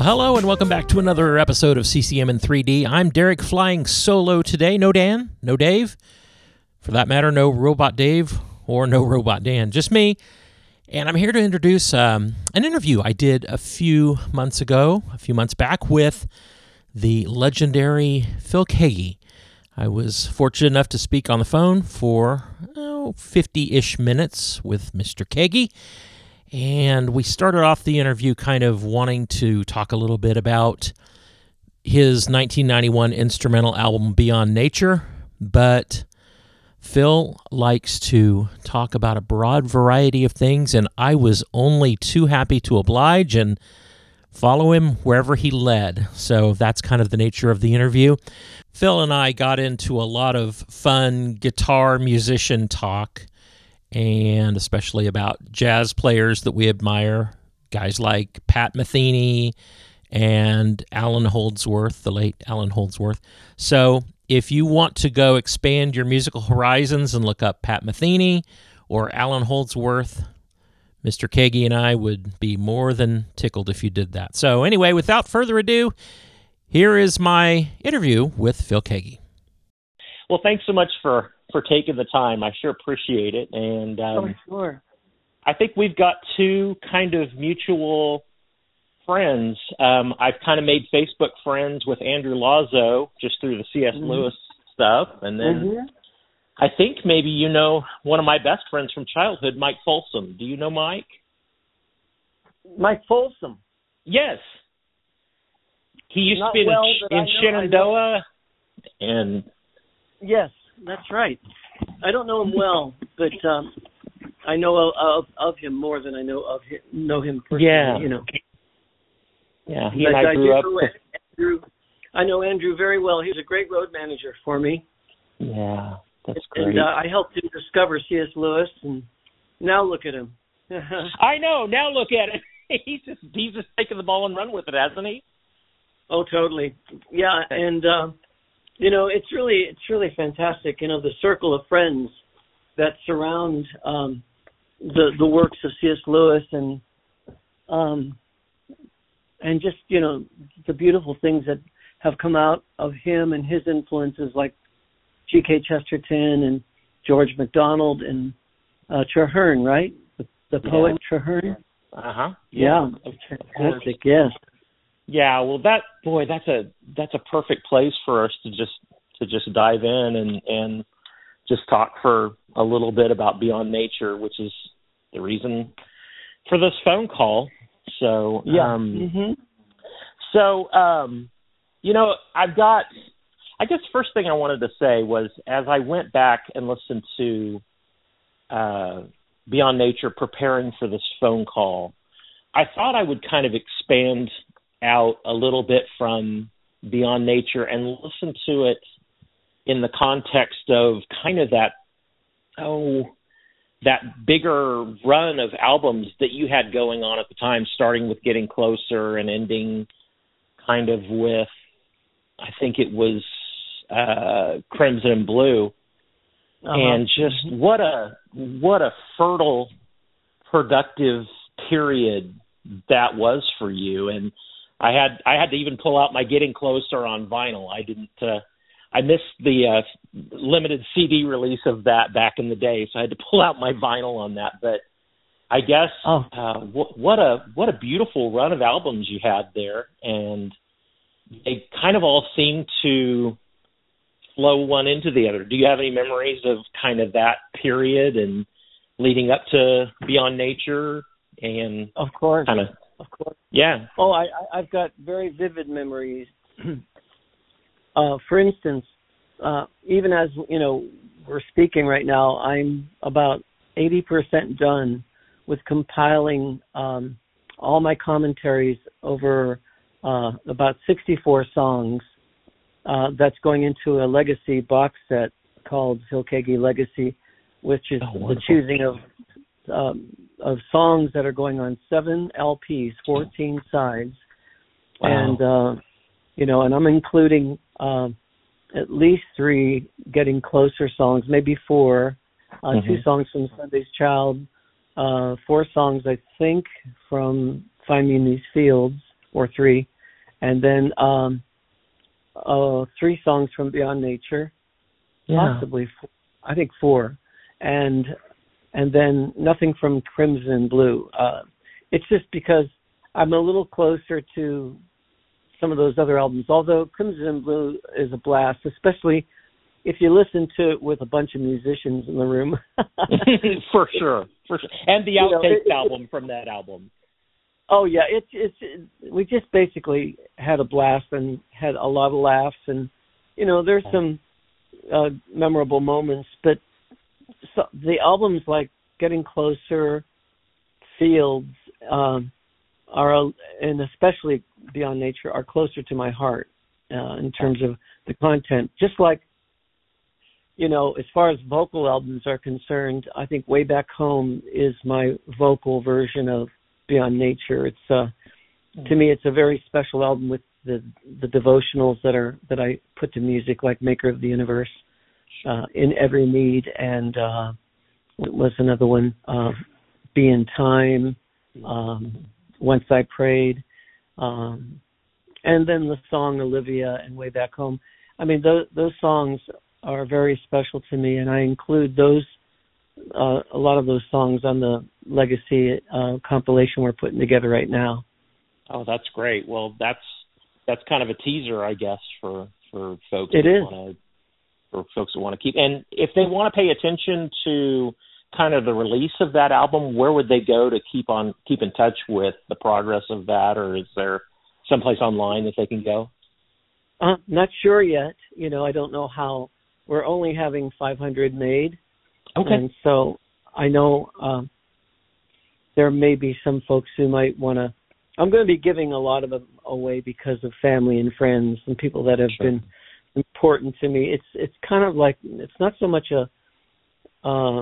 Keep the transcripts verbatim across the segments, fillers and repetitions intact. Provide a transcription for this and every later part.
hello, and welcome back to another episode of C C M in three D. I'm Derek, flying solo today. No Dan, no Dave. For that matter, no Robot Dave or no Robot Dan, just me. And I'm here to introduce um, an interview I did a few months ago, a few months back, with the legendary Phil Keaggy. I was fortunate enough to speak on the phone for oh, fifty-ish minutes with Mister Keaggy. And we started off the interview kind of wanting to talk a little bit about his nineteen ninety-one instrumental album, Beyond Nature. But Phil likes to talk about a broad variety of things, and I was only too happy to oblige and follow him wherever he led. So that's kind of the nature of the interview. Phil and I got into a lot of fun guitar musician talk, and especially about jazz players that we admire, guys like Pat Metheny and Allan Holdsworth, the late Allan Holdsworth. So if you want to go expand your musical horizons and look up Pat Metheny or Allan Holdsworth, Mister Keaggy and I would be more than tickled if you did that. So anyway, without further ado, here is my interview with Phil Keaggy. Well, thanks so much for, for taking the time. I sure appreciate it. And um, oh, sure. I think we've got two kind of mutual friends. Um, I've kind of made Facebook friends with Andrew Lazo just through the C S. Mm-hmm. Lewis stuff. And then mm-hmm. I think maybe you know one of my best friends from childhood, Mike Folsom. Do you know Mike? Mike Folsom? Yes. He used Not to be well, in, in Shenandoah. And yes, that's right. I don't know him well, but um, I know of, of, of him more than I know of him, know him personally. Yeah. You know. Yeah, he but and I, I grew up. Know Andrew, I know Andrew very well. He was a great road manager for me. Yeah, that's great. And uh, I helped him discover C S. Lewis, and now look at him. I know. Now look at it. He's just he's just taken the ball and run with it, hasn't he? Oh, totally. Yeah, and uh, you know, it's really it's really fantastic. You know, the circle of friends that surround um, the the works of C S. Lewis, and um, and just you know the beautiful things that have come out of him and his influences, like G K. Chesterton and George MacDonald and uh, Traherne, right? The, the poet yeah. Traherne. Uh huh. Yeah, yeah. Fantastic. Yes. Yeah, well, that boy, that's a that's a perfect place for us to just to just dive in and, and just talk for a little bit about Beyond Nature, which is the reason for this phone call. So, yeah. Um, mm-hmm. so um, you know, I've got. I guess first thing I wanted to say was as I went back and listened to uh, Beyond Nature, preparing for this phone call, I thought I would kind of expand out a little bit from Beyond Nature and listen to it in the context of kind of that, oh, that bigger run of albums that you had going on at the time, starting with Getting Closer and ending kind of with, I think it was uh, Crimson and Blue. Uh-huh. And just what a, what a fertile, productive period that was for you. And I had I had to even pull out my Getting Closer on vinyl. I didn't. Uh, I missed the uh, limited C D release of that back in the day, so I had to pull out my vinyl on that. But I guess oh. uh, what, what a what a beautiful run of albums you had there, and they kind of all seem to flow one into the other. Do you have any memories of kind of that period and leading up to Beyond Nature? And of course, kind of. Of course. Yeah. Oh, I, I've got very vivid memories. uh, for instance, uh, even as, you know, we're speaking right now, I'm about eighty percent done with compiling um, all my commentaries over uh, about sixty-four songs. Uh, that's going into a legacy box set called Phil Keaggy Legacy, which is oh, the choosing of um, of songs that are going on seven L Ps, fourteen sides. Wow. And, uh, you know, and I'm including uh, at least three Getting Closer songs, maybe four, uh, mm-hmm. two songs from Sunday's Child, uh, four songs, I think, from Find Me in These Fields, or three, and then um, uh, three songs from Beyond Nature, Yeah. possibly four, I think four, and and then nothing from Crimson and Blue. Uh, it's just because I'm a little closer to some of those other albums, although Crimson and Blue is a blast, especially if you listen to it with a bunch of musicians in the room. For sure, for sure. And the You know, outtakes it- album from that album. Oh yeah, it's it's it, we just basically had a blast and had a lot of laughs, and you know there's some uh, memorable moments, but so, the albums like Getting Closer, Fields, um, are and especially Beyond Nature are closer to my heart uh, in terms of the content. Just like, you know, as far as vocal albums are concerned, I think Way Back Home is my vocal version of Beyond Nature. It's uh, to me, it's a very special album with the the devotionals that are that I put to music, like Maker of the Universe, uh, In Every Need, and uh, what was another one? Uh, Be in Time, um, Once I Prayed, um, and then the song Olivia and Way Back Home. I mean, those those songs are very special to me, and I include those. Uh, a lot of those songs on the Legacy uh, compilation we're putting together right now. Oh, that's great. Well, that's that's kind of a teaser, I guess, for for folks. It that is. Wanna, for folks that want to keep, and if they want to pay attention to kind of the release of that album, where would they go to keep on keep in touch with the progress of that, or is there someplace online that they can go? Uh, not sure yet. You know, I don't know how. We're only having five hundred made. Okay. And so I know um, there may be some folks who might want to. I'm going to be giving a lot of them away because of family and friends and people that have Sure. been important to me. It's it's kind of like it's not so much a uh,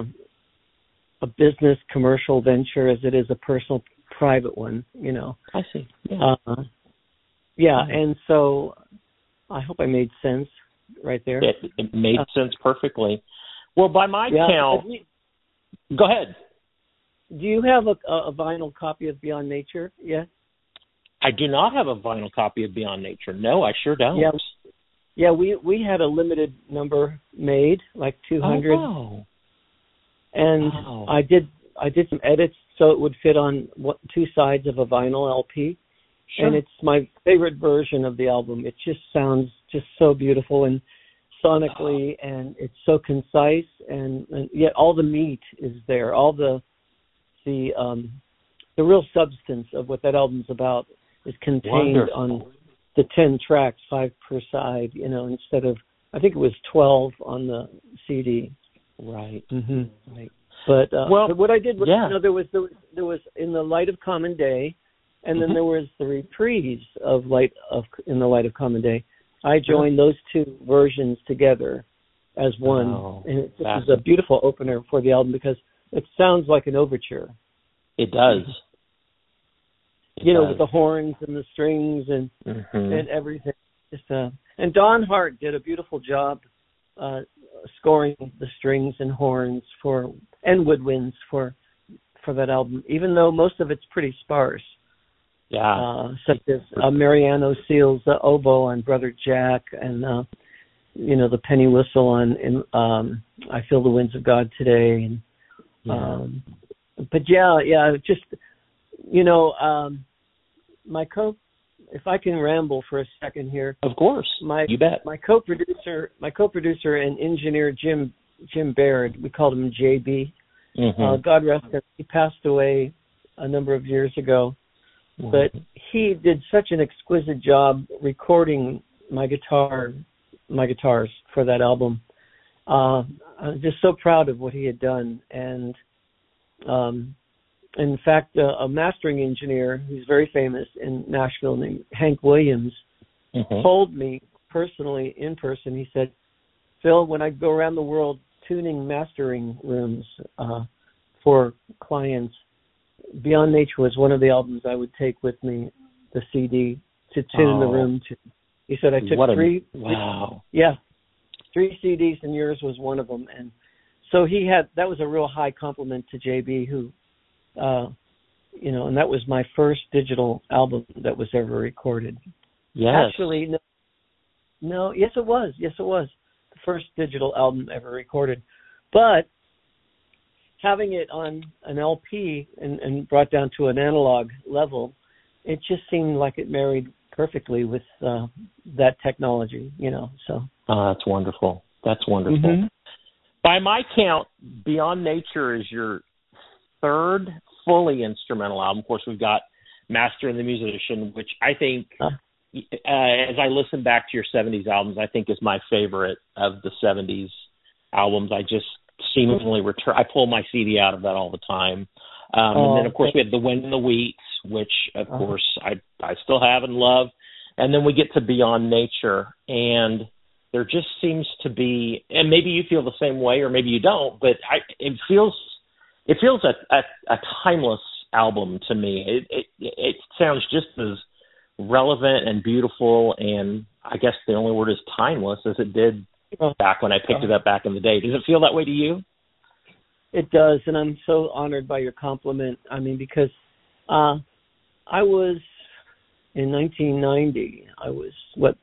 a business commercial venture as it is a personal private one. You know. I see. Yeah. Uh, yeah, Mhm. and so I hope I made sense right there. It, it made Uh, sense perfectly. Well, by my yeah. count, Have you- go ahead. Do you have a, a vinyl copy of Beyond Nature yet? I do not have a vinyl copy of Beyond Nature. No, I sure don't. Yeah, yeah. We we had a limited number made, like two hundred, Oh, wow. and Wow. I did I did some edits so it would fit on what, two sides of a vinyl L P, Sure. and it's my favorite version of the album. It just sounds just so beautiful and sonically, and it's so concise, and, and yet all the meat is there, all the the um, the real substance of what that album's about is contained Wonderful. on the ten tracks, five per side, you know, instead of, I think it was twelve on the C D. Right. Mm-hmm. Right. But, uh, Well, but what I did was, yeah. you know, there was, there was there was In the Light of Common Day, and then Mhm. there was the reprise of Light of In the Light of Common Day. I joined those two versions together as one, Oh, and it, this that's- is a beautiful opener for the album because it sounds like an overture. It does. It you know, does. with the horns and the strings and Mhm. and everything. Just uh, and Don Hart did a beautiful job uh, scoring the strings and horns for and woodwinds for for that album. Even though most of it's pretty sparse, Yeah. uh, such as uh, Mariano Seal's uh, oboe on Brother Jack, and uh, you know the penny whistle on in, um, I Feel the Winds of God Today. And Yeah. um, but yeah, yeah, just you know, um, my co. If I can ramble for a second here, Of course. my you bet. my co-producer, my co-producer and engineer Jim Jim Baird, we called him J B. Mhm. Uh, God rest him. He passed away a number of years ago, but he did such an exquisite job recording my guitar, my guitars for that album. Uh, I'm just so proud of what he had done, and um, in fact, uh, a mastering engineer who's very famous in Nashville named Hank Williams Mhm. told me personally in person, he said, Phil, when I go around the world tuning mastering rooms uh, for clients, Beyond Nature was one of the albums I would take with me, the C D, to tune the Oh. room to. He said, I took What a- three, Wow. yeah, three C Ds and yours was one of them. And so he had, that was a real high compliment to J B, who, uh, you know, and that was my first digital album that was ever recorded. Yes. Actually, no, no, yes, it was. Yes, it was the first digital album ever recorded. But having it on an L P and, and brought down to an analog level, it just seemed like it married perfectly with uh, that technology, you know. So. Oh, that's wonderful. That's wonderful. Mm-hmm. By my count, Beyond Nature is your third fully instrumental album. Of course, we've got Master and the Musician, which I think, uh, as I listen back to your seventies albums, I think is my favorite of the seventies albums. I just seemingly return. I pull my C D out of that all the time. Um, oh, and then, of course, we had The Wind and the Wheat, which, of uh-huh. course, I I still have and love. And then we get to Beyond Nature, and there just seems to be, and maybe you feel the same way, or maybe you don't, but I, it feels it feels a, a, a timeless album to me. It, it it sounds just as relevant and beautiful, and I guess the only word is timeless, as it did back when I picked it up back in the day. Does it feel that way to you? It does, and I'm so honored by your compliment. I mean, because uh, I was, in nineteen ninety, I was, what,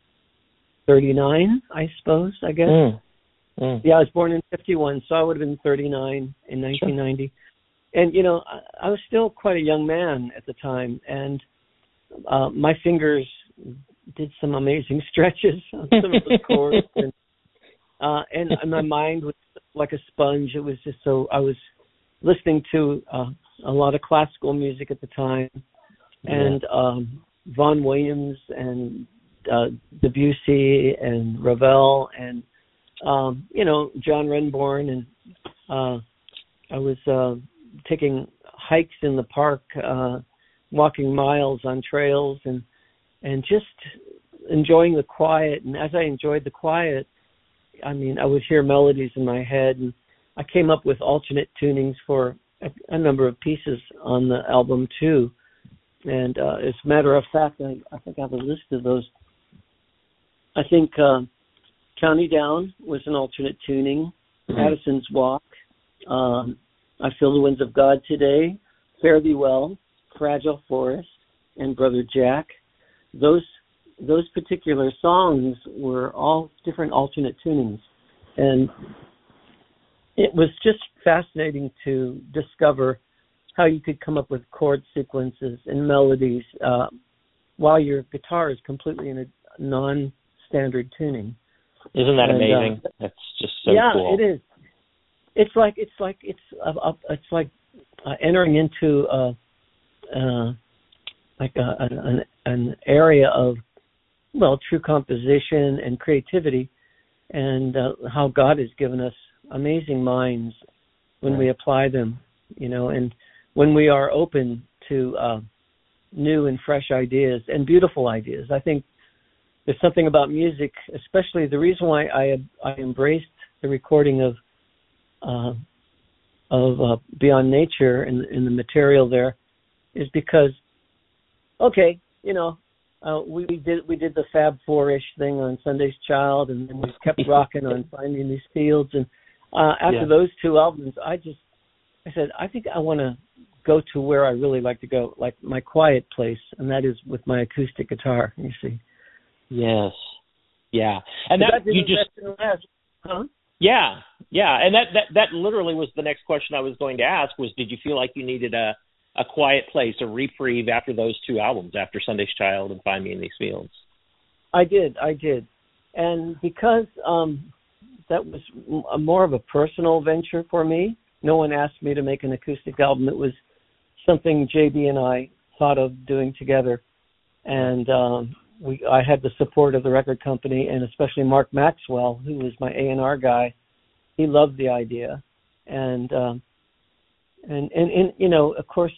thirty-nine, I suppose, I guess. Mm. Mm. Yeah, I was born in fifty-one, so I would have been thirty-nine in nineteen ninety. Sure. And, you know, I, I was still quite a young man at the time, and uh, my fingers did some amazing stretches on some of the chords, and, uh, and my mind was like a sponge. It was just so, I was listening to uh, a lot of classical music at the time, and yeah. um, Vaughan Williams and uh, Debussy and Ravel and, um, you know, John Renbourn. And uh, I was uh, taking hikes in the park, uh, walking miles on trails, and and just enjoying the quiet. And as I enjoyed the quiet, I mean, I would hear melodies in my head, and I came up with alternate tunings for a, a number of pieces on the album too. And uh, as a matter of fact, I, I think I have a list of those. I think uh, County Down was an alternate tuning, mm-hmm. Addison's Walk, um, I Feel the Winds of God Today, Fare Thee Well, Fragile Forest, and Brother Jack. Those those particular songs were all different alternate tunings. And it was just fascinating to discover how you could come up with chord sequences and melodies uh, while your guitar is completely in a non-standard tuning. Isn't that and, amazing? Uh, That's just so yeah, cool. Yeah, it is. It's like it's like it's uh, uh, it's like uh, entering into uh, uh, like a, an an area of well, true composition and creativity, and uh, how God has given us amazing minds when right. we apply them, you know, and when we are open to uh, new and fresh ideas and beautiful ideas. I think there's something about music, especially the reason why I I embraced the recording of uh, of uh, Beyond Nature and, and the material there is because, okay, you know, uh, we, we did we did the Fab Four-ish thing on Sunday's Child, and then we kept rocking on Finding These Fields, and uh, after yeah. those two albums, I just I said I think I want to go to where I really like to go, like my quiet place, and that is with my acoustic guitar. You see. Yes. Yeah. And that, that you just. Huh? Yeah. Yeah. And that, that that literally was the next question I was going to ask was, did you feel like you needed a, a quiet place, a reprieve after those two albums, after Sunday's Child and Find Me in These Fields? I did. I did. And because um, that was a more of a personal venture for me, no one asked me to make an acoustic album. It was something J B and I thought of doing together. And um, we, I had the support of the record company, and especially Mark Maxwell, who was my A and R guy. He loved the idea. And, um, and, and, and, you know, of course,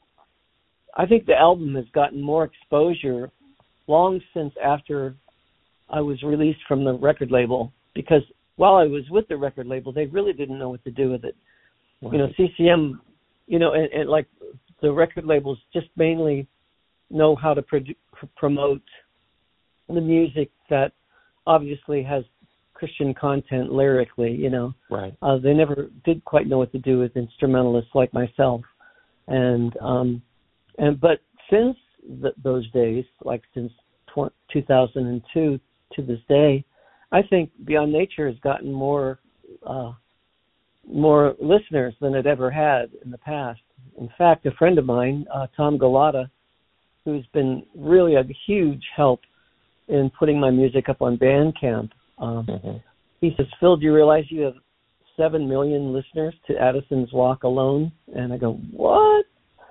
I think the album has gotten more exposure long since after I was released from the record label, because while I was with the record label, they really didn't know what to do with it. Right. You know, C C M, you know, and, and like the record labels just mainly know how to pro- promote the music that obviously has Christian content lyrically, you know. Right. Uh, they never did quite know what to do with instrumentalists like myself. And, um, and but since the, those days, like since two thousand two to this day, I think Beyond Nature has gotten more uh, more listeners than it ever had in the past. In fact, a friend of mine, uh, Tom Galata, who's been really a huge help in putting my music up on Bandcamp, um, mm-hmm. he says, Phil, do you realize you have seven million listeners to Addison's Walk alone? And I go, what?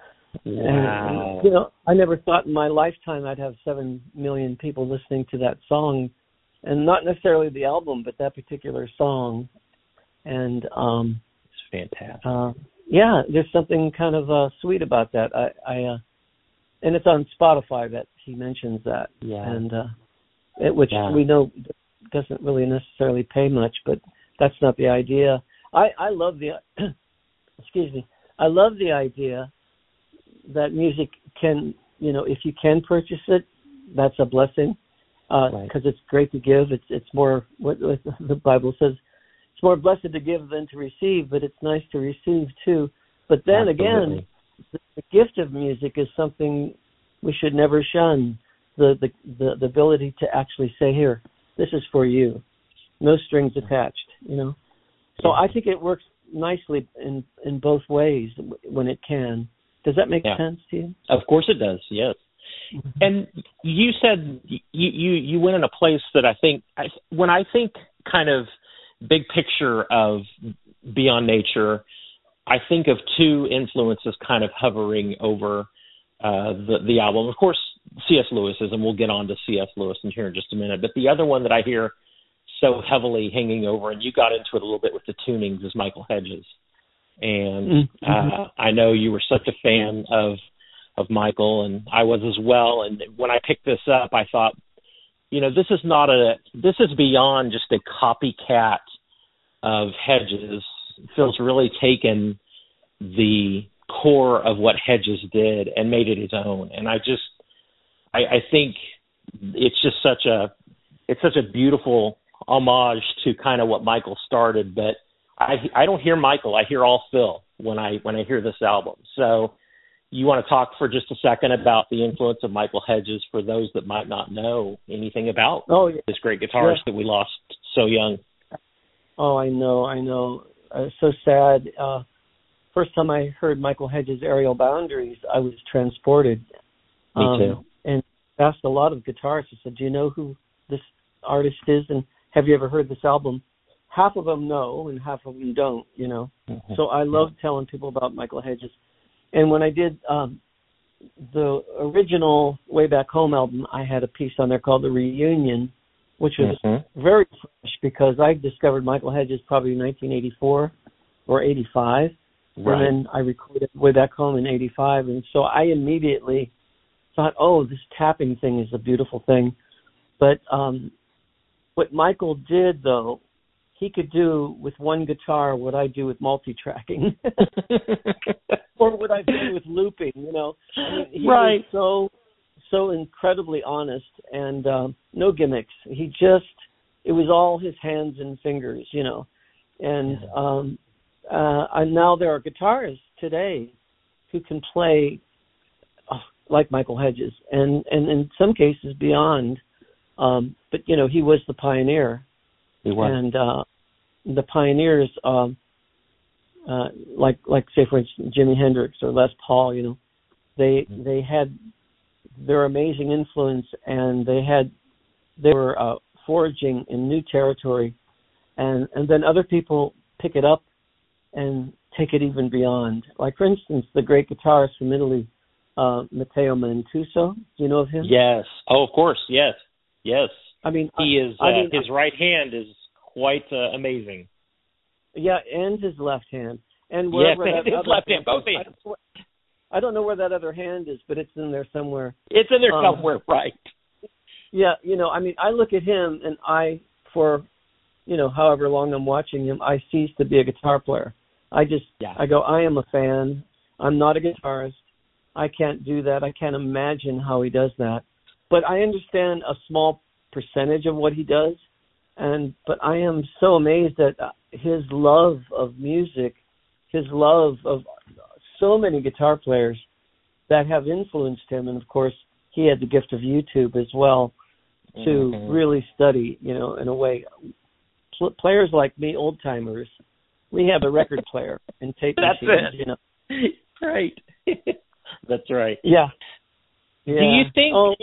Wow. And, you know, I never thought in my lifetime I'd have seven million people listening to that song, and not necessarily the album, but that particular song. And um, it's fantastic. Uh, yeah, there's something kind of uh, sweet about that. I, I uh, and it's on Spotify that he mentions that. Yeah. And uh, it, which yeah. we know doesn't really necessarily pay much, but that's not the idea. I, I love the excuse me. I love the idea that music can, you know, if you can purchase it, that's a blessing, because uh, right. it's great to give. It's it's more what, what the Bible says. It's more blessed to give than to receive, but it's nice to receive too. But then Absolutely. again, the, the gift of music is something we should never shun. The, the the the ability to actually say, "Here, this is for you," no strings attached. You know. So I think it works nicely in in both ways when it can. Does that make yeah. sense to you? Of course it does, yes. Mm-hmm. And you said you, you, you went in a place that I think, I, when I think kind of big picture of Beyond Nature, I think of two influences kind of hovering over uh, the, the album. Of course, C S. Lewis is, and we'll get on to C S. Lewis in here in just a minute. But the other one that I hear so heavily hanging over, and you got into it a little bit with the tunings, is Michael Hedges. And mm-hmm. uh, I know you were such a fan of of Michael, and I was as well. And when I picked this up, I thought, you know, this is not a this is beyond just a copycat of Hedges. Phil's really taken the core of what Hedges did and made it his own. And I just, I, I think it's just such a it's such a beautiful homage to kind of what Michael started, but I I don't hear Michael. I hear all Phil when I when I hear this album. So you want to talk for just a second about the influence of Michael Hedges for those that might not know anything about oh, yeah. this great guitarist yeah. that we lost so young. Oh, I know, I know. Uh, so sad. Uh, first time I heard Michael Hedges' Aerial Boundaries, I was transported. Me um, too. And asked a lot of guitarists. I said, do you know who this artist is, and have you ever heard this album? Half of them know, and half of them don't, you know. Mm-hmm. So I love telling people about Michael Hedges. And when I did um, the original Way Back Home album, I had a piece on there called The Reunion, which was mm-hmm. very fresh because I discovered Michael Hedges probably in nineteen eighty-four or eighty-five. Right. And then I recorded Way Back Home in eighty-five. And so I immediately thought, oh, this tapping thing is a beautiful thing. But um, what Michael did, though, he could do with one guitar what I do with multi-tracking, or what I do with looping. You know, I mean, he right? Was so so incredibly honest and um, no gimmicks. He just it was all his hands and fingers, you know. And um, uh, and now there are guitarists today who can play oh, like Michael Hedges, and and in some cases beyond. Um, but you know, he was the pioneer. He was. And uh, the pioneers, um, uh, like like say for instance Jimi Hendrix or Les Paul, you know, they mm-hmm. they had their amazing influence, and they had they were uh, foraging in new territory, and and then other people pick it up and take it even beyond. Like for instance, the great guitarist from Italy, uh, Matteo Mantuso. Do you know of him? Yes. Oh, of course. Yes. Yes. I mean, he is. I uh, mean, his right hand is quite uh, amazing. Yeah, and his left hand, and yes, wherever and that his other left hand, both hands. I don't know where that other hand is, but it's in there somewhere. It's in there um, somewhere, right? Yeah, you know, I mean, I look at him, and I, for, you know, however long I'm watching him, I cease to be a guitar player. I just, yeah. I go, I am a fan. I'm not a guitarist. I can't do that. I can't imagine how he does that. But I understand a small percentage of what he does, and but I am so amazed at his love of music, his love of so many guitar players that have influenced him, and of course he had the gift of YouTube as well to mm-hmm. really study, you know, in a way. Pl- players like me, old timers, we have a record player and tape That's machines, it. you know. Right. That's right. Yeah. yeah. Do you think? Oh.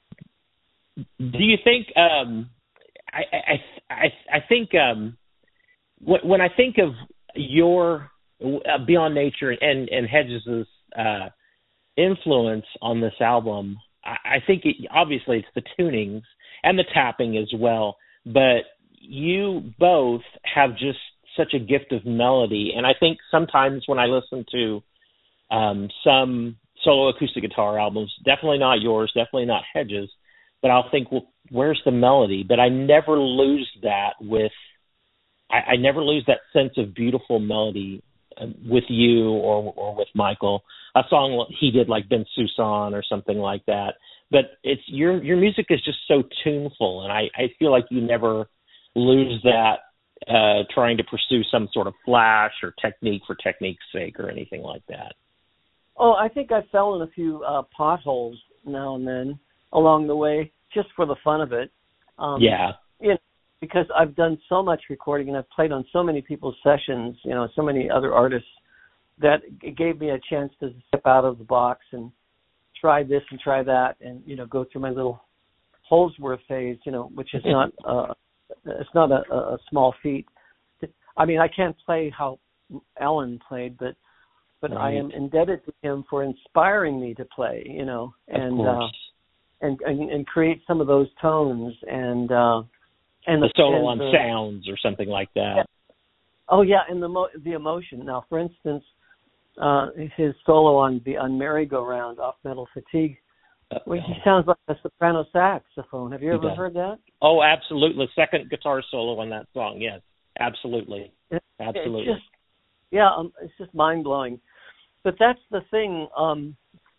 Do you think? Um, I, I I I think um, when I think of your uh, Beyond Nature and and Hedges' uh, influence on this album, I, I think it, obviously it's the tunings and the tapping as well. But you both have just such a gift of melody, and I think sometimes when I listen to um, some solo acoustic guitar albums, definitely not yours, definitely not Hedges, but I'll think, well, where's the melody? But I never lose that with, I, I never lose that sense of beautiful melody uh, with you or or with Michael. A song he did like Ben Susan or something like that. But it's your your music is just so tuneful, and I, I feel like you never lose that uh, trying to pursue some sort of flash or technique for technique's sake or anything like that. Oh, I think I fell in a few uh, potholes now and then along the way, just for the fun of it. Um, yeah. You know, because I've done so much recording and I've played on so many people's sessions, you know, so many other artists, that it gave me a chance to step out of the box and try this and try that and, you know, go through my little Holsworth phase, you know, which is not, uh, it's not a, a small feat. I mean, I can't play how Alan played, but but right. I am indebted to him for inspiring me to play, you know, and uh, and, and and create some of those tones and uh, and the, the solo and on the, sounds or something like that. Yeah. Oh yeah, and the mo- the emotion. Now, for instance, uh, his solo on the on Merry-Go-Round off Metal Fatigue. Well, he sounds like a soprano saxophone. Have you ever heard that? Oh, absolutely. Second guitar solo on that song, yes. Absolutely. Absolutely. It's just, yeah, um, it's just mind-blowing. But that's the thing, um,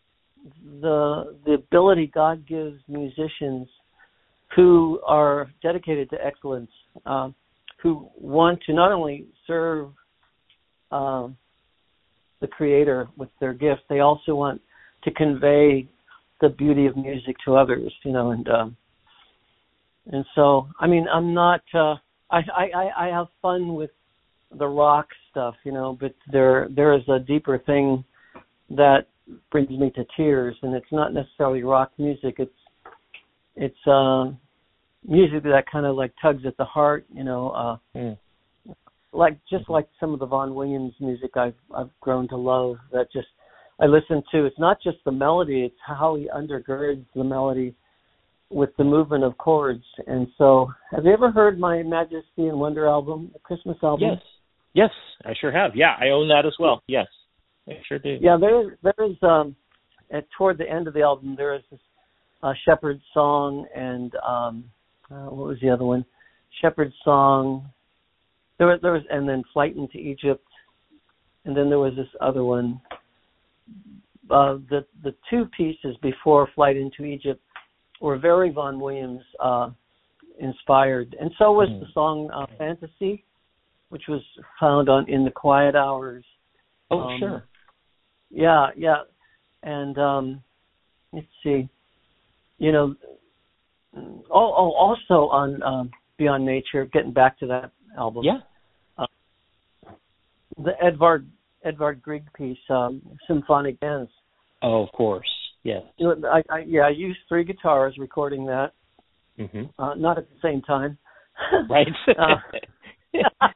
the the ability God gives musicians who are dedicated to excellence, uh, who want to not only serve uh, the Creator with their gift, they also want to convey the beauty of music to others, you know, and um, and so I mean I'm not uh, I, I I have fun with the rock stuff, you know, but there there is a deeper thing that brings me to tears, and it's not necessarily rock music. It's it's uh, music that kind of like tugs at the heart, you know, uh, mm. like just like some of the Vaughan Williams music I've I've grown to love. That just I listen to. It's not just the melody; it's how he undergirds the melody with the movement of chords. And so, have you ever heard my Majesty and Wonder album, the Christmas album? Yes, yes, I sure have. Yeah, I own that as well. Yes, I sure do. Yeah, there there is um, at toward the end of the album there is this uh, Shepherd's Song and um, uh, what was the other one? Shepherd's Song. There was there was and then Flight into Egypt, and then there was this other one. Uh, the the two pieces before Flight into Egypt were very Vaughan Williams uh, inspired, and so was mm. the song uh, Fantasy, which was found on In the Quiet Hours. Oh, um, sure. Yeah, yeah, and um, let's see, you know, oh, oh also on um, Beyond Nature. Getting back to that album, yeah, uh, the Edvard. Edvard Grieg piece, um, Symphonic Dance. Oh, of course, yes. You know, I, I, yeah, I used three guitars recording that, mm-hmm. uh, not at the same time. Right. uh,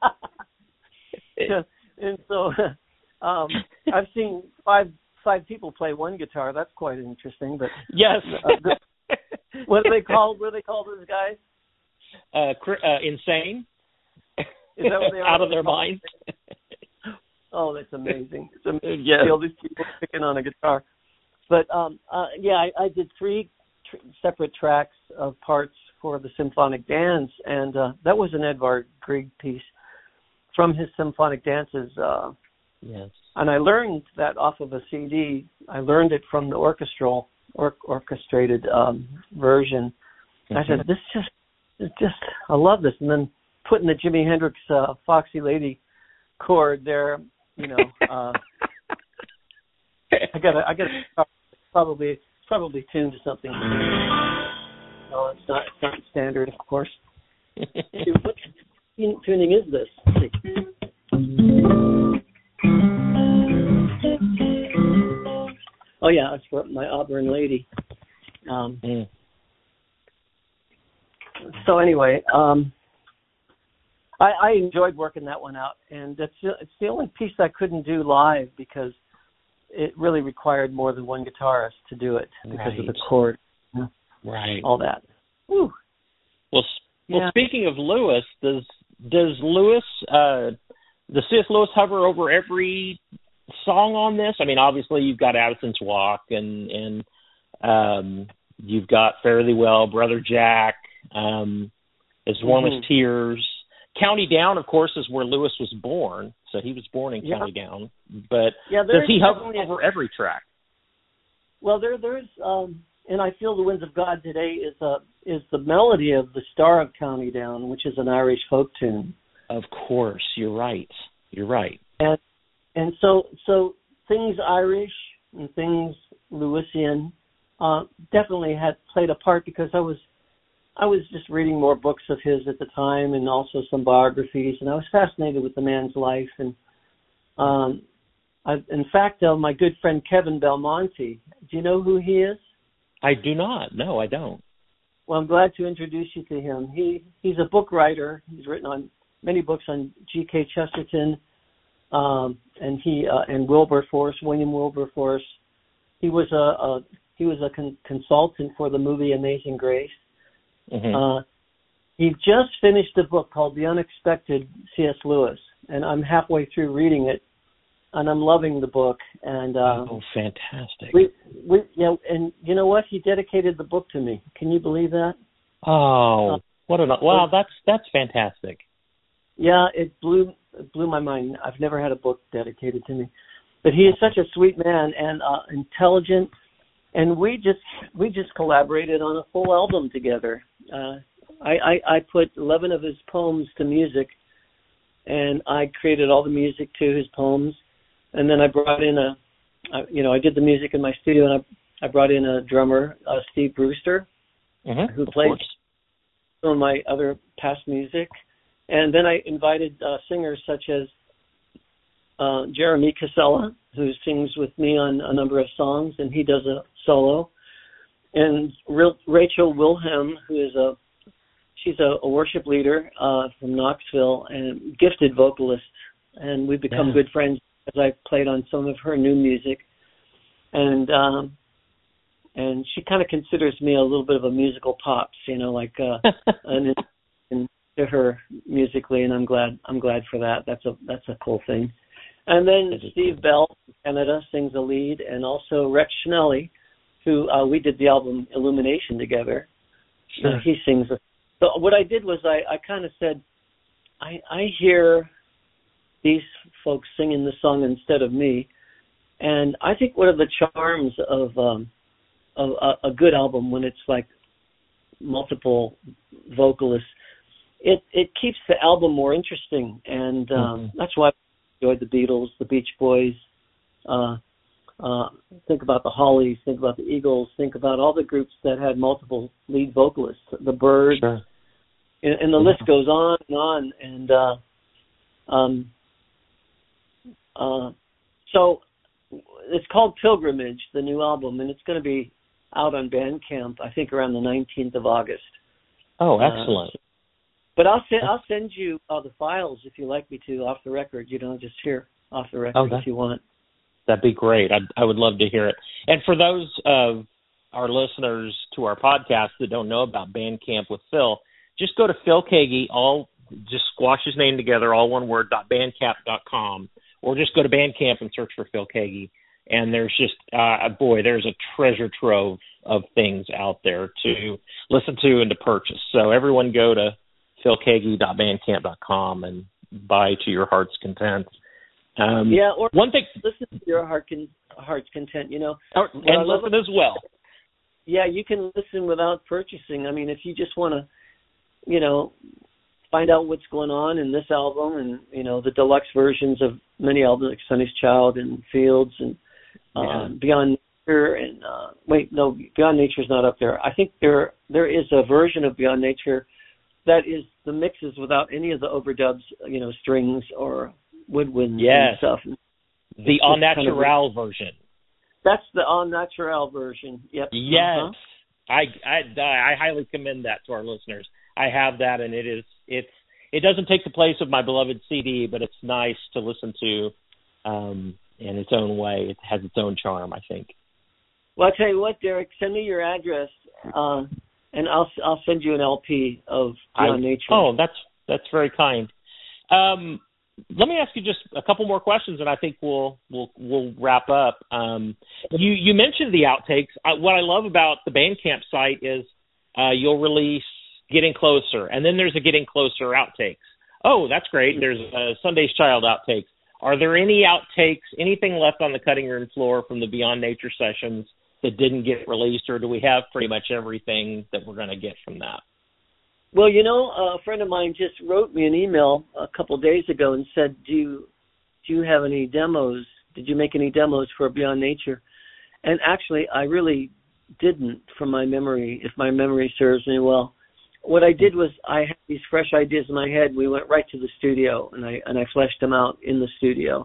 and so um, I've seen five five people play one guitar. That's quite interesting. But yes. uh, the, what are they called? What are they called, those guys? Uh, cr- uh, insane. Is that what they are? Out of their minds. Oh, that's amazing. It's amazing yes. to see all these people picking on a guitar. But, um, uh, yeah, I, I did three tr- separate tracks of parts for the Symphonic Dance, and uh, that was an Edvard Grieg piece from his Symphonic Dances. Uh, yes. And I learned that off of a C D. I learned it from the orchestral, or, orchestrated um, version. Mm-hmm. I said, this just, it's just, I love this. And then putting the Jimi Hendrix uh, Foxy Lady chord there, you know, uh, I got I got probably probably tuned to something. No, it's not. It's not standard, of course. What tuning is this? Oh yeah, that's for my Auburn lady. Um, mm. So anyway, um, I, I enjoyed working that one out, and it's it's the only piece I couldn't do live because it really required more than one guitarist to do it because right. of the chord, right? All that. Whew. Well, well. Yeah. Speaking of Lewis, does does Lewis uh, does C S. Lewis hover over every song on this? I mean, obviously you've got Addison's Walk, and and um, you've got Fare Thee Well, Brother Jack, um, As Warm mm-hmm. as Tears. County Down, of course, is where Lewis was born, so he was born in County yeah. Down. But yeah, does he hover over every track? Well, there, there's, um, and I Feel the Winds of God Today is a is the melody of the Star of County Down, which is an Irish folk tune. Of course, you're right. You're right. And and so so things Irish and things Lewisian uh, definitely had played a part because I was. I was just reading more books of his at the time and also some biographies, and I was fascinated with the man's life. And um, I, in fact, uh, my good friend Kevin Belmonte, do you know who he is? I do not. No, I don't. Well, I'm glad to introduce you to him. He He's a book writer. He's written on many books on G K Chesterton um, and he uh, and Wilberforce, William Wilberforce. He was a, a he was a con- consultant for the movie Amazing Grace. Mm-hmm. Uh, he just finished a book called The Unexpected C S. Lewis, and I'm halfway through reading it, and I'm loving the book. And uh, oh, fantastic! We, we, yeah, and you know what? He dedicated the book to me. Can you believe that? Oh, uh, what an wow! That's that's fantastic. Yeah, it blew it blew my mind. I've never had a book dedicated to me, but he is such a sweet man and uh, intelligent. And we just we just collaborated on a full album together. Uh, I, I, I put eleven of his poems to music, and I created all the music to his poems. And then I brought in a, uh, you know, I did the music in my studio, and I I brought in a drummer, uh, Steve Brewster, mm-hmm, who played course. some of my other past music. And then I invited uh, singers such as uh, Jeremy Casella, who sings with me on a number of songs, and he does a solo. And Rachel Wilhelm, who is a she's a, a worship leader uh, from Knoxville and gifted vocalist, and we've become yeah. good friends as I played on some of her new music. And um, and she kind of considers me a little bit of a musical pops, you know, like uh, an in to her musically, and I'm glad I'm glad for that. That's a that's a cool thing. And then Steve Bell from Canada sings a lead, and also Rex Schnelly, who uh, we did the album Illumination together. Sure. Uh, he sings. A, so what I did was I, I kind of said, I, I hear these folks singing the song instead of me, and I think one of the charms of, um, of a, a good album when it's like multiple vocalists, it it keeps the album more interesting, and um, mm-hmm. that's why I enjoyed the Beatles, the Beach Boys. Uh, uh, think about the Hollies, think about the Eagles, think about all the groups that had multiple lead vocalists, the Byrds, sure. and, and the yeah. list goes on and on. And uh, um, uh, so it's called Pilgrimage, the new album, and it's going to be out on Bandcamp, I think, around the nineteenth of August. Oh, excellent. Uh, but I'll send I'll send you uh, the files if you like me to, off the record. You know, just here off the record oh, that, if you want. That'd be great. I'd, I would love to hear it. And for those of our listeners to our podcast that don't know about Bandcamp with Phil, just go to Phil Keaggy, all just squash his name together, all one word, .bandcamp dot com, or just go to Bandcamp and search for Phil Keaggy. And there's just, uh, boy, there's a treasure trove of things out there to listen to and to purchase. So everyone go to Phil Keaggy dot bandcamp dot com and buy to your heart's content. Um, yeah, or one thing, listen to your heart con- heart's content, you know. Or, and listen as well. Yeah, you can listen without purchasing. I mean, if you just want to, you know, find out what's going on in this album and, you know, the deluxe versions of many albums like Sonny's Child and Fields and uh, yeah. Beyond Nature and uh, wait, no, Beyond Nature is not up there. I think there there is a version of Beyond Nature that is the mixes without any of the overdubs, you know, strings or woodwinds yes. and stuff. The Au Naturel kind of version. That's the Au Naturel version. Yep. Yes. Uh-huh. I, I I highly commend that to our listeners. I have that, and it is it's it doesn't take the place of my beloved C D, but it's nice to listen to um, in its own way. It has its own charm, I think. Well, I'll tell you what, Derek. Send me your address, uh, and I'll I'll send you an L P of Beyond Nature. Oh, that's that's very kind. Um, let me ask you just a couple more questions, and I think we'll we'll we'll wrap up. Um, you you mentioned the outtakes. I, what I love about the Bandcamp site is uh, you'll release Getting Closer, and then there's a Getting Closer outtakes. Oh, that's great. There's a Sunday's Child outtakes. Are there any outtakes, anything left on the cutting room floor from the Beyond Nature sessions that didn't get released, or do we have pretty much everything that we're going to get from that? Well, you know, a friend of mine just wrote me an email a couple of days ago and said, do you, do you have any demos? Did you make any demos for Beyond Nature? And actually, I really didn't, from my memory, if my memory serves me well. What I did was I had these fresh ideas in my head. We went right to the studio, and I and I fleshed them out in the studio.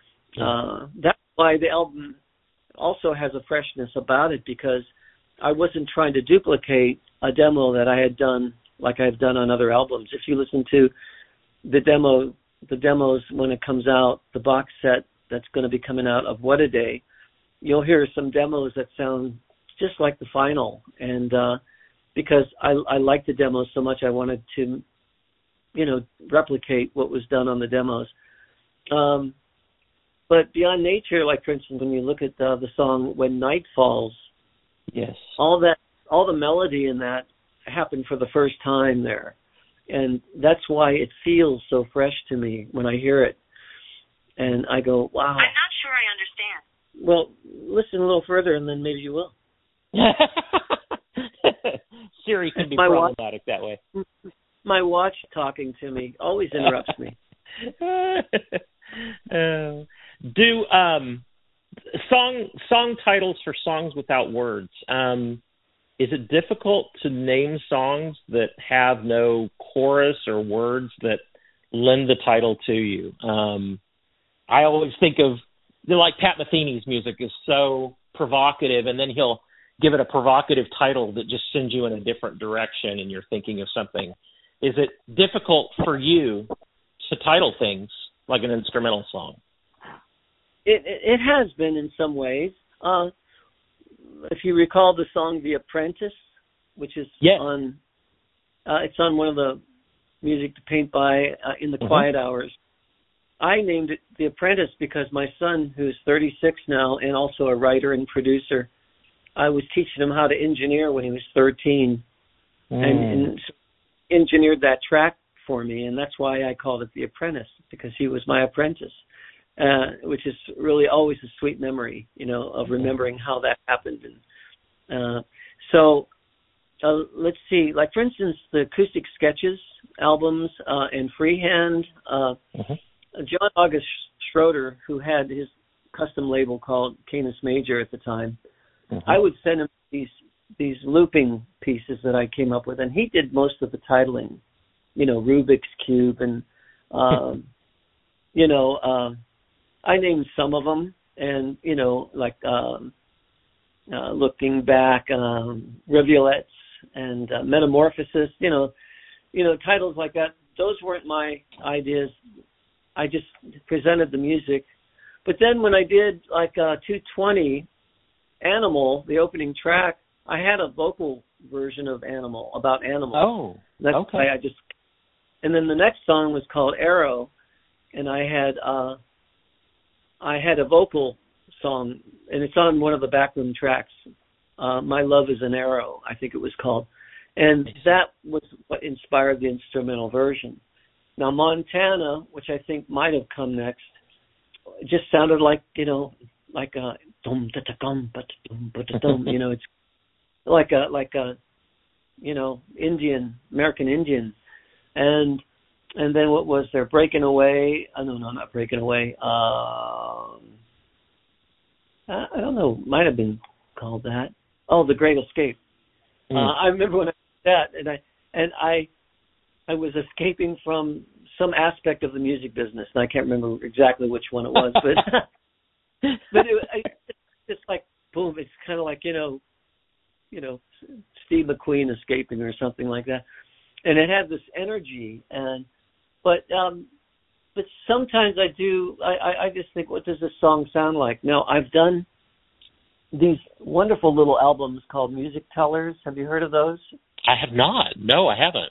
Uh, that's why the album also has a freshness about it, because I wasn't trying to duplicate a demo that I had done like I've done on other albums. If you listen to the demo, the demos when it comes out, the box set that's going to be coming out of What a Day, you'll hear some demos that sound just like the final. And uh, because I, I liked the demos so much, I wanted to, you know, replicate what was done on the demos. Um, but Beyond Nature, like for instance, when you look at the, the song When Night Falls, yes, all that, all the melody in that happened for the first time there, and that's why it feels so fresh to me when I hear it, and I go, wow. I'm not sure I understand. Well, listen a little further and then maybe you will. Siri can be my problematic watch, that way. My watch talking to me always interrupts me. uh, do um song song titles for songs without words, um is it difficult to name songs that have no chorus or words that lend the title to you? Um, I always think of, like, Pat Metheny's music is so provocative, and then he'll give it a provocative title that just sends you in a different direction, and you're thinking of something. Is it difficult for you to title things like an instrumental song? It, it has been in some ways. Uh, if you recall the song The Apprentice, which is yes. on, uh, it's on one of the Music to Paint By uh, in the mm-hmm. Quiet Hours. I named it The Apprentice because my son, who's thirty-six now and also a writer and producer, I was teaching him how to engineer when he was thirteen, mm. and, and engineered that track for me, and that's why I called it The Apprentice, because he was my apprentice. Uh, which is really always a sweet memory, you know, of remembering how that happened. And uh, so uh, let's see, like for instance, the Acoustic Sketches albums uh, and Freehand, uh, mm-hmm. John August Schroeder, who had his custom label called Canis Major at the time, mm-hmm. I would send him these these looping pieces that I came up with, and he did most of the titling, you know, Rubik's Cube, and, um, you know, uh, I named some of them, and, you know, like um, uh, Looking Back, um, Rivulets, and uh, Metamorphosis, you know, you know, titles like that. Those weren't my ideas. I just presented the music. But then when I did like uh, two twenty, Animal, the opening track, I had a vocal version of Animal, about animals. Oh, That's okay. why I just, and then the next song was called Arrow, and I had uh, I had a vocal song, and it's on one of the backroom tracks. Uh, My Love is an Arrow, I think it was called. And that was what inspired the instrumental version. Now, Montana, which I think might have come next, just sounded like, you know, like a dum da da dum but dum but dum. You know, it's like a like a you know Indian American Indian, and and then what was there? Breaking Away? Oh, no, no, not Breaking Away. Um, I, I don't know. Might have been called that? Oh, The Great Escape. Mm. Uh, I remember when I did that, and I and I I was escaping from some aspect of the music business, and I can't remember exactly which one it was, but but it, it, it's like boom, it's kind of like you know, you know, Steve McQueen escaping or something like that, and it had this energy, and but um, but sometimes I do, I, I I just think, what does this song sound like? No, I've done these wonderful little albums called Music Tellers. Have you heard of those? I have not. No, I haven't.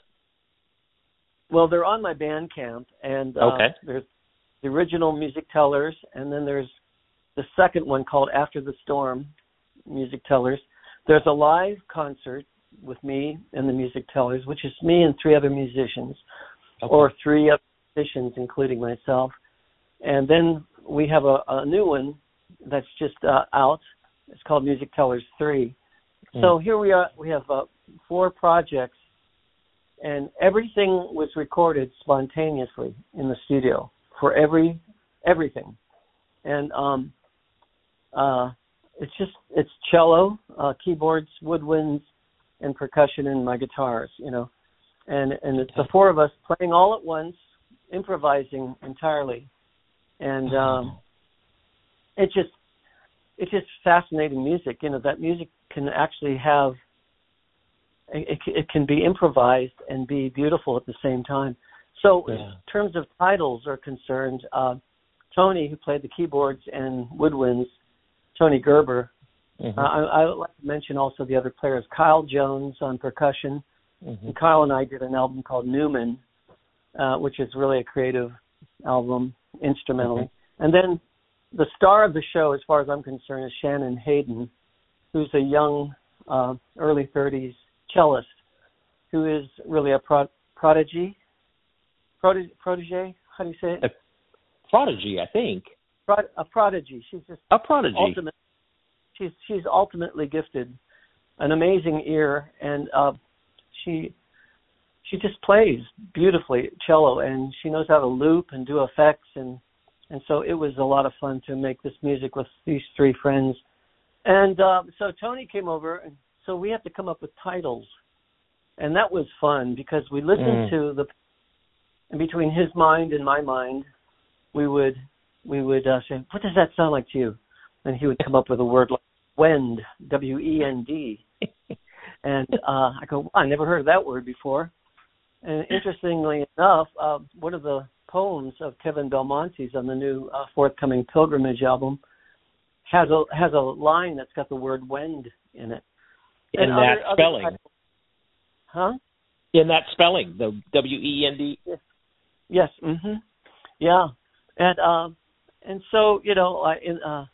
Well, they're on my Bandcamp, and uh, okay. there's the original Music Tellers, and then there's the second one called After the Storm, Music Tellers. There's a live concert with me and the Music Tellers, which is me and three other musicians, okay. or three other musicians, including myself. And then we have a, a new one that's just uh, out. It's called Music Tellers three. Mm. So here we are. We have uh, four projects, and everything was recorded spontaneously in the studio for every everything. And um, uh, it's just it's cello, uh, keyboards, woodwinds, and percussion, and my guitars. You know, and and it's the four of us playing all at once, improvising entirely, and um, it just. It's just fascinating music. You know, that music can actually have, it, it can be improvised and be beautiful at the same time. So yeah. in terms of titles are concerned, uh, Tony, who played the keyboards and woodwinds, Tony Gerber, mm-hmm. uh, I, I would like to mention also the other players, Kyle Jones on percussion. Mm-hmm. And Kyle and I did an album called Newman, uh, which is really a creative album, instrumentally. Mm-hmm. And then the star of the show, as far as I'm concerned, is Shannon Hayden, who's a young, uh, early thirties cellist, who is really a pro- prodigy. Prod- protege? How do you say it? A prodigy, I think. Pro- a prodigy. She's just a prodigy. Ultimate, she's she's ultimately gifted, an amazing ear, and uh, she she just plays beautifully cello, and she knows how to loop and do effects and. And so it was a lot of fun to make this music with these three friends. And uh, so Tony came over, and so we have to come up with titles. And that was fun because we listened mm. to the, and between his mind and my mind, we would we would uh, say, what does that sound like to you? And he would come up with a word like wend, W E N D. And uh, I go, well, I never heard of that word before. And interestingly enough, uh, one of the poems of Kevin Belmonte's on the new uh, forthcoming Pilgrimage album has a has a line that's got the word wend in it. In and that other, spelling. Other huh? In that spelling, the W E N D. Yes. Yes. Mhm. Yeah. And um and so, you know, uh, in uh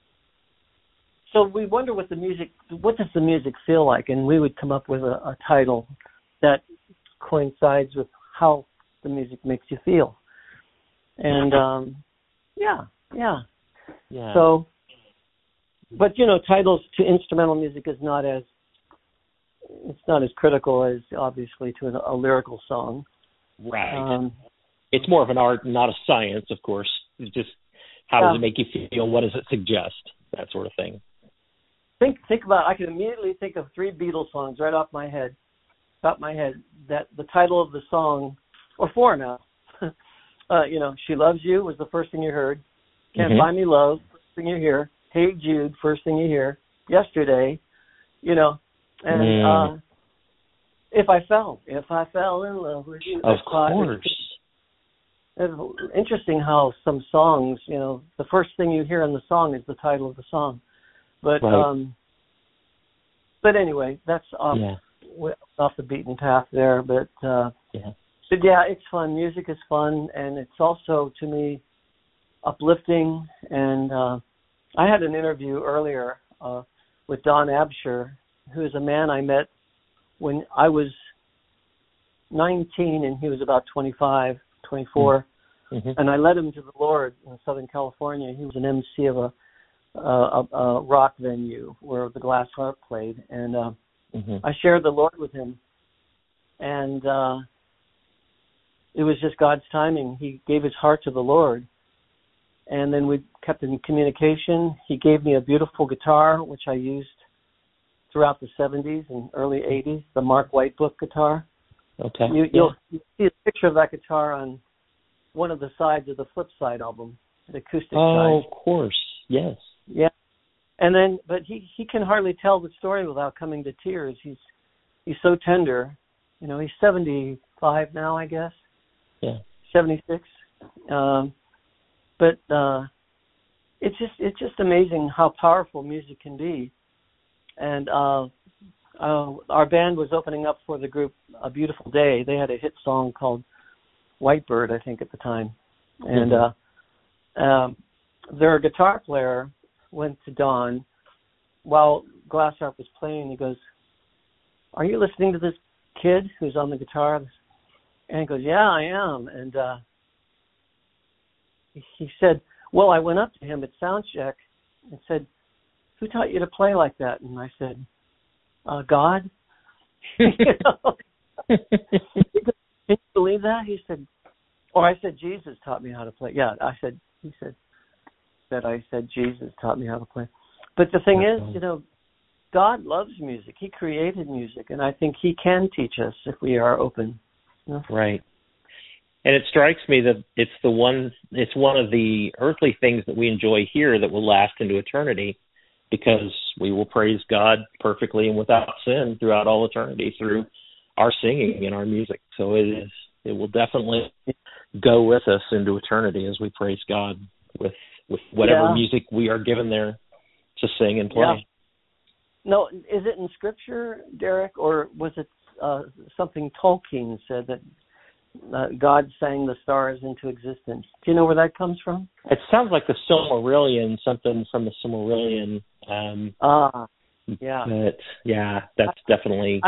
so we wonder what the music what does the music feel like, and we would come up with a, a title that coincides with how the music makes you feel. And um, yeah, yeah, yeah. So, but you know, titles to instrumental music is not as it's not as critical as obviously to a, a lyrical song. Right. Um, it's more of an art, not a science, of course. It's just how yeah. does it make you feel? What does it suggest? That sort of thing. Think think about. I can immediately think of three Beatles songs right off my head, top my head. That the title of the song, or four now. Uh, you know, She Loves You was the first thing you heard. Can't mm-hmm. Buy Me Love, first thing you hear. Hey Jude, first thing you hear. Yesterday, you know, and mm. uh, If I Fell, If I Fell in Love with You. Of course. It's, it's interesting how some songs, you know, the first thing you hear in the song is the title of the song. But, right. um, but anyway, that's off, yeah. off the beaten path there. But, uh, yeah. But yeah, it's fun. Music is fun, and it's also, to me, uplifting. And uh, I had an interview earlier uh, with Don Absher, who is a man I met when I was nineteen, and he was about twenty-five, twenty-four. Mm-hmm. And I led him to the Lord in Southern California. He was an M C of a, a, a rock venue where the Glass Harp played. And uh, mm-hmm. I shared the Lord with him. And... Uh, It was just God's timing. He gave his heart to the Lord. And then we kept in communication. He gave me a beautiful guitar, which I used throughout the seventies and early eighties, the Mark White Book guitar. Okay. You, yeah. you'll, you'll see a picture of that guitar on one of the sides of the Flip Side album, the acoustic oh, side. Oh, of course. Yes. Yeah. And then, but he, he can hardly tell the story without coming to tears. He's he's so tender. You know, he's seventy-five now, I guess. Yeah. seventy-six. Um, but uh, it's just it's just amazing how powerful music can be. And uh, uh, our band was opening up for the group A Beautiful Day. They had a hit song called Whitebird, I think, at the time. And mm-hmm. uh, um, their guitar player went to Don while Glassharp was playing. He goes, "Are you listening to this kid who's on the guitar?" And he goes, "Yeah, I am." And uh, he said, "Well, I went up to him at sound check and said, 'Who taught you to play like that?' And I said, uh, 'God.'" You know? Can you believe that? He said, or I said, "Jesus taught me how to play." Yeah, I said, he said that I said, "Jesus taught me how to play." But the thing That's is, funny. you know, God loves music. He created music, and I think he can teach us if we are open. You know? Right. And it strikes me that it's the one, it's one of the earthly things that we enjoy here that will last into eternity, because we will praise God perfectly and without sin throughout all eternity through our singing and our music. So it is, it will definitely go with us into eternity as we praise God with with whatever yeah. music we are given there to sing and play. Yeah. No, is it in Scripture, Derek, or was it uh, something Tolkien said that uh, God sang the stars into existence? Do you know where that comes from? It sounds like the Silmarillion, something from the Silmarillion. Um, ah, yeah. But yeah, that's definitely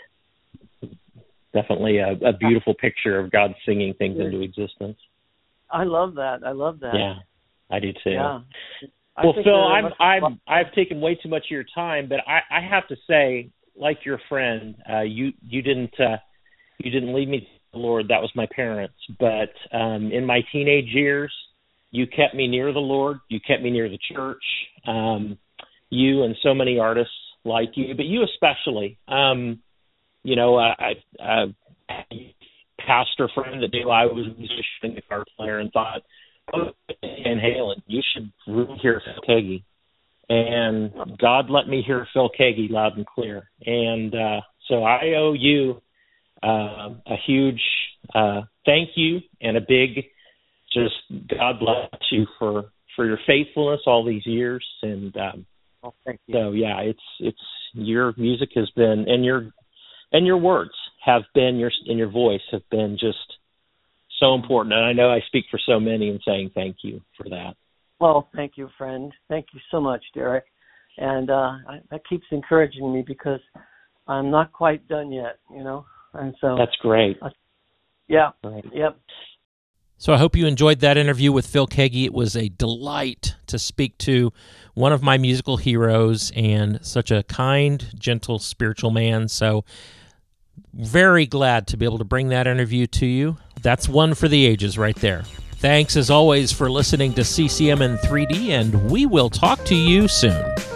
I, definitely a, a beautiful picture of God singing things yeah. into existence. I love that. I love that. Yeah, I do too. Yeah. Well, Phil, I'm I'm I've taken way too much of your time, but I, I have to say, like your friend, uh, you you didn't uh, you didn't lead me to the Lord. That was my parents. But um, in my teenage years, you kept me near the Lord. You kept me near the church. Um, you and so many artists like you, but you especially. Um, you know, I, I, I pastor friend that knew I was a musician and guitar player and thought, "Oh, Van Halen, you should really hear Phil Keaggy." And God let me hear Phil Keaggy loud and clear. And uh, so I owe you uh, a huge uh, thank you and a big just God bless you for, for your faithfulness all these years. And um, oh, thank you. So yeah, it's it's your music has been, and your and your words have been, your and your voice have been just so important. And I know I speak for so many in saying thank you for that. Well, thank you, friend. Thank you so much, Derek. And uh, I, that keeps encouraging me because I'm not quite done yet, you know. And so that's great. Uh, yeah. Right. Yep. So I hope you enjoyed that interview with Phil Keaggy. It was a delight to speak to one of my musical heroes and such a kind, gentle, spiritual man. So very glad to be able to bring that interview to you. That's one for the ages right there. Thanks, as always, for listening to C C M in three D, and we will talk to you soon.